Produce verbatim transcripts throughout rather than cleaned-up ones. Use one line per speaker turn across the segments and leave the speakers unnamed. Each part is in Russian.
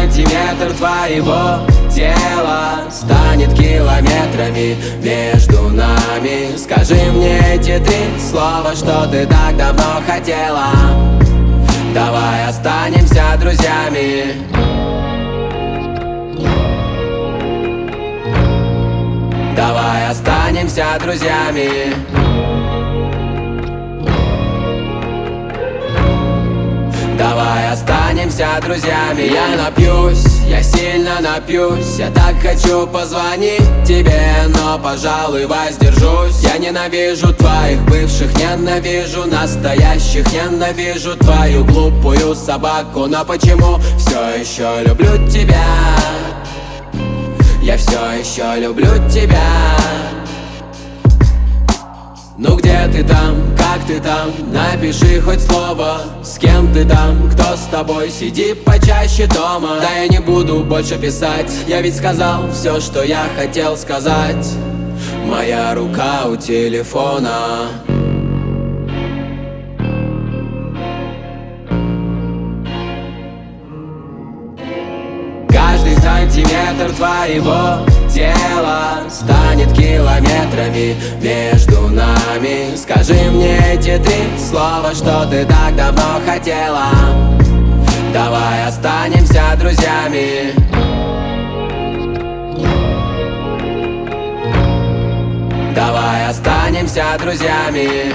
сантиметр твоего тела станет километрами между нами. Скажи мне эти три слова, что ты так давно хотела. Давай останемся друзьями. Давай останемся друзьями. Давай останемся друзьями. Я напьюсь, я сильно напьюсь. Я так хочу позвонить тебе, но, пожалуй, воздержусь. Я ненавижу твоих бывших, ненавижу настоящих, ненавижу твою глупую собаку. Но почему все еще люблю тебя? Я все еще люблю тебя. Ну где ты там, как ты там, напиши хоть слово. С кем ты там, кто с тобой, сиди почаще дома. Да я не буду больше писать, я ведь сказал все, что я хотел сказать. Моя рука у телефона. Каждый сантиметр твоего тела станет километрами между нами. Скажи мне эти три слова, что ты так давно хотела. Давай останемся друзьями. Давай останемся друзьями.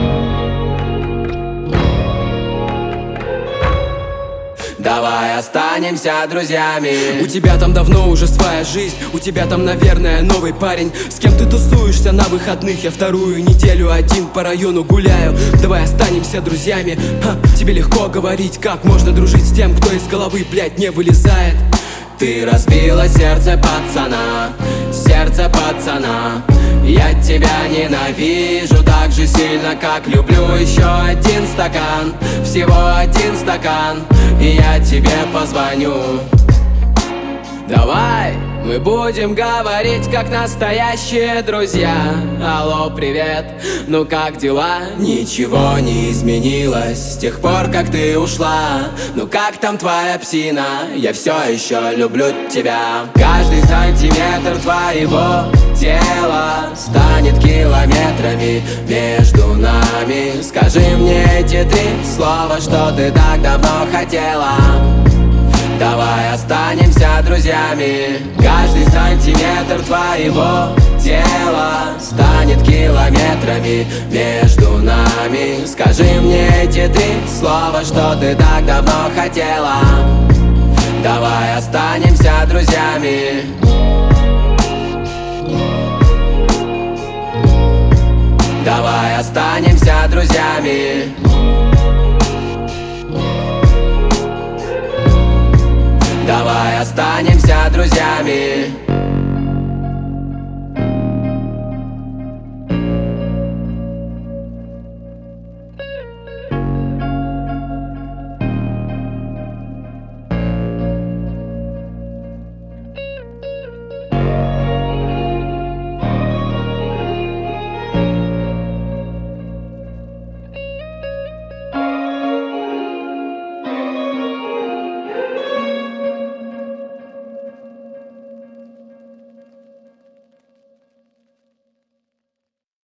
Давай останемся друзьями.
У тебя там давно уже своя жизнь. У тебя там, наверное, новый парень. С кем ты тусуешься на выходных? Я вторую неделю один по району гуляю. Давай останемся друзьями. Ха, тебе легко говорить, как можно дружить с тем, кто из головы, блядь, не вылезает.
Ты разбила сердце пацана, сердце пацана. Я тебя ненавижу так же сильно, как люблю. Еще один стакан, всего один стакан, и я тебе позвоню. Давай мы будем говорить, как настоящие друзья. Алло, привет, ну как дела? Ничего не изменилось с тех пор, как ты ушла. Ну как там твоя псина? Я все еще люблю тебя. Каждый сантиметр твоего тела станет километрами между нами. Скажи мне эти три слова, что ты так давно хотела. Давай останемся друзьями. Каждый сантиметр твоего тела станет километрами между нами. Скажи мне эти три слова, что ты так давно хотела. Давай останемся друзьями. Давай останемся друзьями. Давай останемся друзьями.